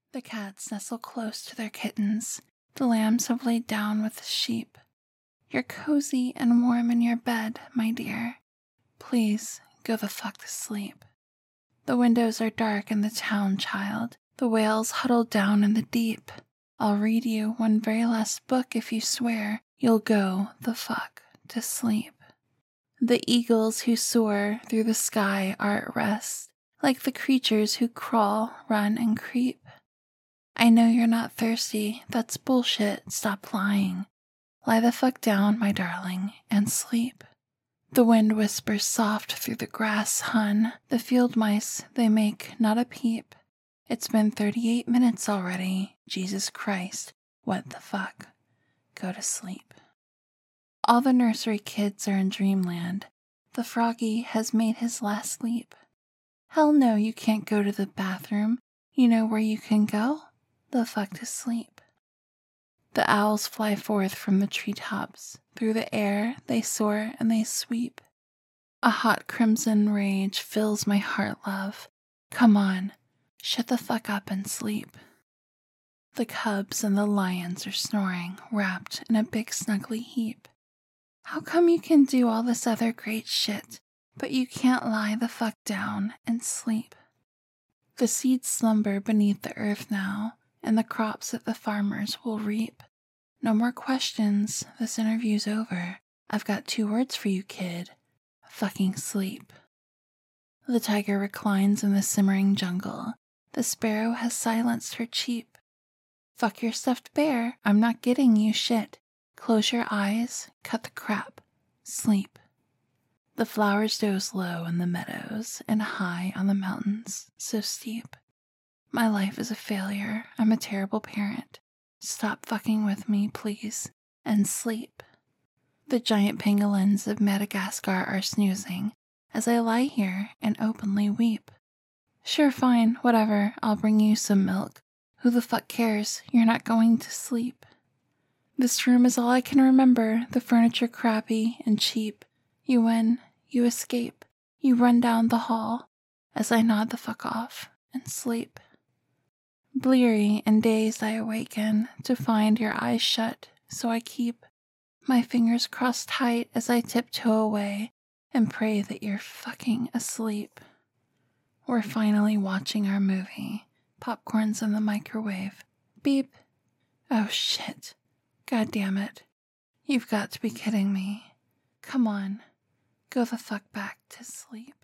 The cats nestle close to their kittens. The lambs have laid down with the sheep. You're cozy and warm in your bed, my dear. Please go the fuck to sleep. The windows are dark in the town, child. The whales huddle down in the deep. I'll read you one very last book if you swear you'll go the fuck to sleep. The eagles who soar through the sky are at rest, like the creatures who crawl, run, and creep. I know you're not thirsty, that's bullshit, stop lying. Lie the fuck down, my darling, and sleep. The wind whispers soft through the grass, hun. The field mice, they make not a peep. It's been 38 minutes already. Jesus Christ, what the fuck? Go to sleep. All the nursery kids are in dreamland. The froggy has made his last leap. Hell no, you can't go to the bathroom. You know where you can go? The fuck to sleep. The owls fly forth from the treetops. Through the air they soar and they sweep. A hot crimson rage fills my heart, love. Come on, shut the fuck up and sleep. The cubs and the lions are snoring, wrapped in a big snuggly heap. How come you can do all this other great shit, but you can't lie the fuck down and sleep? The seeds slumber beneath the earth now, and the crops that the farmers will reap. No more questions, this interview's over. I've got 2 words for you, kid. Fucking sleep. The tiger reclines in the simmering jungle. The sparrow has silenced her cheep. Fuck your stuffed bear, I'm not getting you shit. Close your eyes, cut the crap, sleep. The flowers doze low in the meadows and high on the mountains, so steep. My life is a failure, I'm a terrible parent. Stop fucking with me, please, and sleep. The giant pangolins of Madagascar are snoozing as I lie here and openly weep. Sure, fine, whatever, I'll bring you some milk. Who the fuck cares? You're not going to sleep. This room is all I can remember, the furniture crappy and cheap. You win, you escape, you run down the hall as I nod the fuck off and sleep. Bleary and dazed I awaken to find your eyes shut, so I keep my fingers crossed tight as I tiptoe away and pray that you're fucking asleep. We're finally watching our movie. Popcorn's in the microwave. Beep. Oh shit. God damn it. You've got to be kidding me. Come on. Go the fuck back to sleep.